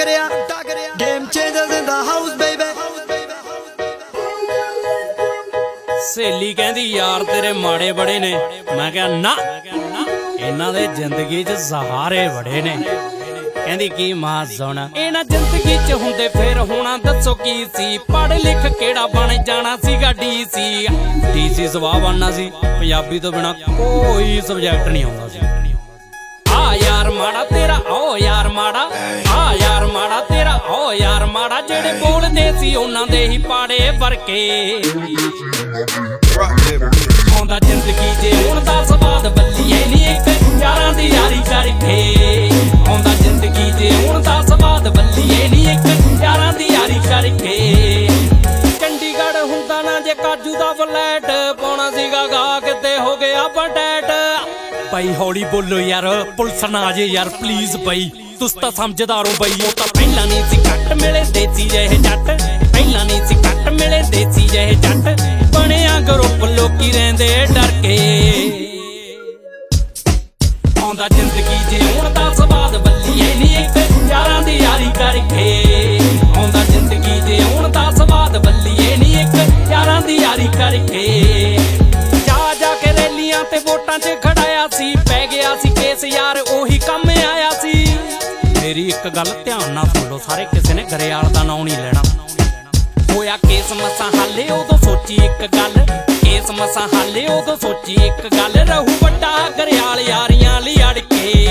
Game changers in the house, baby. ਸਹੇਲੀ ਕਹਿੰਦੀ ਯਾਰ ਤੇਰੇ ਮਾੜੇ ਬੜੇ ਨੇ। ਮੈਂ ਕਿਹਾ ਨਾ, ਇਹਨਾਂ ਦੇ ਜ਼ਿੰਦਗੀ 'ਚ ਸਹਾਰੇ ਬੜੇ ਨੇ। ਕਹਿੰਦੀ ਕੀ ਮਾਂ ਸੋਣਾ ਇਹਨਾਂ ਜ਼ਿੰਦਗੀ 'ਚ ਹੁੰਦੇ ਫੇਰ ਹੋਣਾ ਦੱਸੋ ਕੀ ਸੀ। ਪੜ੍ਹ ਲਿਖ ਕਿਹੜਾ ਬਣ ਜਾਣਾ ਸੀਗਾ ਡੀਸੀ ਸਵਾਹ ਬਣਨਾ ਸੀ। ਪੰਜਾਬੀ ਤੋਂ ਬਿਨਾ ਕੋਈ ਸਬਜੈਕਟ ਨਹੀਂ ਆਉਂਦਾ ਸੀ। ਆ ਯਾਰ ਮਾੜਾ ਤੇਰਾ ਓ ਯਾਰ ਮਾੜਾ, ਆ ਯਾਰ ਮਾੜਾ ਤੇਰਾ ਓ ਯਾਰ ਮਾੜਾ। ਜਿਹੜੇ ਬੋਲਦੇ ਸੀ ਉਹਨਾਂ ਦੇ ਹੀ ਪਾੜੇ ਵਰਕੇ। ਆਉਂਦਾ ਜ਼ਿੰਦਗੀ ਜੇ ਹੁਣ ਦਾ ਸਵਾਦ ਬੱਲੀਏ ਨੀ ਇੱਕ ਯਾਰਾਂ ਦੀ ਯਾਰੀ ਕਰਕੇ। ਆਉਂਦਾ ਜ਼ਿੰਦਗੀ ਜੇ ਹੁਣ ਦਾ ਸਵਾਦ ਬੱਲੀਏ ਨੀ ਇੱਕ ਯਾਰਾਂ ਦੀ ਯਾਰੀ ਕਰਕੇ। ਚੰਡੀਗੜ੍ਹ ਹੁੰਦਾ ਨਾ ਜੇ ਕਾਜੂ ਦਾ ਫਲੈਟ ਪਾਉਣਾ ਸੀਗਾ ਗਾ ਕਿਤੇ ਹੋ ਗਿਆ ਬਟੈਟ। ਬਾਈ ਹੌਲੀ ਬੋਲੋ ਯਾਰ ਪੁਲਿਸ ਨਾ ਆ ਜੇ ਯਾਰ ਪਲੀਜ਼ ਬਾਈ। ਤੁਸੀਂ ਤਾਂ ਸਮਝਦਾਰੋ ਬਾਈ। ਉਹ ਤਾਂ ਪਹਿਲਾਂ ਨਹੀਂ ਸੀ ਕੱਟ ਮਿਲੇ ਦੇਸੀ ਜਿਹੇ ਜੱਟ, ਪਹਿਲਾਂ ਨਹੀਂ ਸੀ ਕੱਟ ਮਿਲੇ ਦੇਸੀ ਜਿਹੇ ਜੱਟ। ਬਣਿਆ ਗਰੁੱਪ ਲੋਕੀ ਰਹਿੰਦੇ ਡਰ ਕੇ। ਆਉਂਦਾ ਜ਼ਿੰਦਗੀ ਜੇ ਹੁਣ ਦਾ ਸਵਾਦ ਬੱਲੀਏ ਨੀ ਇੱਕ ਯਾਰਾਂ ਦੀ ਯਾਰੀ ਕਰਕੇ। ਆਉਂਦਾ ਜ਼ਿੰਦਗੀ ਜੇ ਹੁਣ ਦਾ ਸਵਾਦ ਬੱਲੀਏ ਨੀ ਇੱਕ ਯਾਰਾਂ ਦੀ ਯਾਰੀ ਕਰਕੇ। ਜਾ ਕੇ ਰੈਲੀਆਂ ਤੇ ਵੋਟਾਂ 'ਚ ਖੜਾਇਆ ਸੀ, ਪੈ ਗਿਆ ਸੀ ਕੇਸ ਯਾਰ ਉਹੀ ਕੰਮ ਆਇਆ ਸੀ। ਮੇਰੀ ਇੱਕ ਗੱਲ ਧਿਆਨ ਨਾਲ ਸੁਣ ਲਓ ਸਾਰੇ, ਕਿਸੇ ਨੇ ਗਰੇਵਾਲ ਦਾ ਨਾਂ ਨਹੀਂ ਲੈਣਾ। ਹੋਇਆ ਕੇਸ ਮਸਾਂ ਹਾਲੇ ਉਦੋਂ ਸੋਚੀ ਇੱਕ ਗੱਲ, ਕੇਸ ਮਸਾਂ ਹਾਲੇ ਉਦੋਂ ਸੋਚੀ ਇੱਕ ਗੱਲ। ਰਹੂ ਵੱਡਾ ਗਰੇਵਾਲ ਯਾਰੀਆਂ ਲਈ ਅੜ ਕੇ।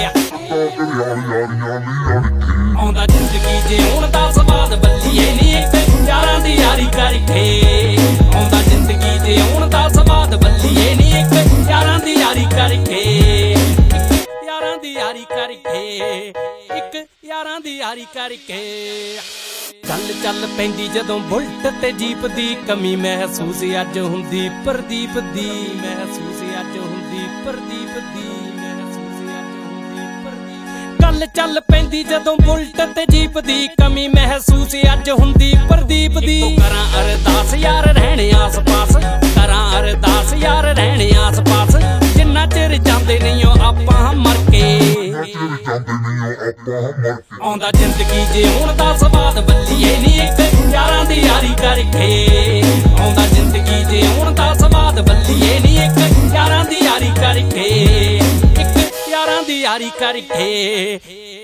ਆਉਂਦਾ ਜ਼ਿੰਦਗੀ ਜੇ ਹੁਣ ਦਾ ਸਵਾਦ ਬੱਲੀਏ ਨੀ ਇੱਕ ਯਾਰਾਂ ਦੀ ਯਾਰੀ ਕਰਕੇ। ਆਉਂਦਾ ਜ਼ਿੰਦਗੀ ਜੇ ਹੁਣ ਦਾ ਸਵਾਦ ਬੱਲੀਏ ਨੀ ਇੱਕ ਯਾਰਾਂ ਦੀ ਯਾਰੀ ਕਰਕੇ। ਯਾਰਾਂ ਦੀ ਯਾਰੀ ਕਰਕੇ, ਇੱਕ ਯਾਰਾਂ ਦੀ ਯਾਰੀ ਕਰਕੇ। ਚੱਲ ਪੈਂਦੀ ਜਦੋਂ ਬੁਲਟ ਤੇ ਜੀਪ ਦੀ ਕਮੀ ਮਹਿਸੂਸ ਅੱਜ ਹੁੰਦੀ ਪ੍ਰਦੀਪ ਦੀ। ਮਹਿਸੂਸ ਅੱਜ ਹੁੰਦੀ ਪ੍ਰਦੀਪ ਦੀ। ਚੱਲ ਪੈਂਦੀ ਜਦੋਂ ਬੁਲਟ ਤੇ ਜੀਪ ਦੀ ਕਮੀ ਮਹਿਸੂਸ ਅੱਜ ਹੁੰਦੀ ਪ੍ਰਦੀਪ ਦੀ। ਕਰਾਂ ਅਰਦਾਸ ਯਾਰ ਰਹਿਣੇ ਆਸ ਪਾਸ, ਕਰਾਂ ਅਰਦਾਸ ਯਾਰ ਰਹਿਣੇ ਆਸ ਪਾਸ। ਜਿੰਨਾ ਚਿਰ ਜਾਂਦੇ ਨਹੀਂ ਆਪਾਂ ਮਰ ਕੇ। ਆਉਂਦਾ ਜ਼ਿੰਦਗੀ ਜੇ ਹੁਣ ਦਾ ਸਵਾਦ ਬੱਲੀਏ ਨੀ ਇੱਕ ਯਾਰਾਂ ਦੀ ਯਾਰੀ ਕਰਕੇ। ਆਉਂਦਾ ਜ਼ਿੰਦਗੀ ਜੇ ਹੁਣ ਦਾ ਸਵਾਦ ਬੱਲੀਏ ਨੀ ਇੱਕ ਯਾਰਾਂ ਦੀ ਯਾਰੀ ਕਰਕੇ। ਇੱਕ ਯਾਰਾਂ ਦੀ ਯਾਰੀ ਕਰਕੇ।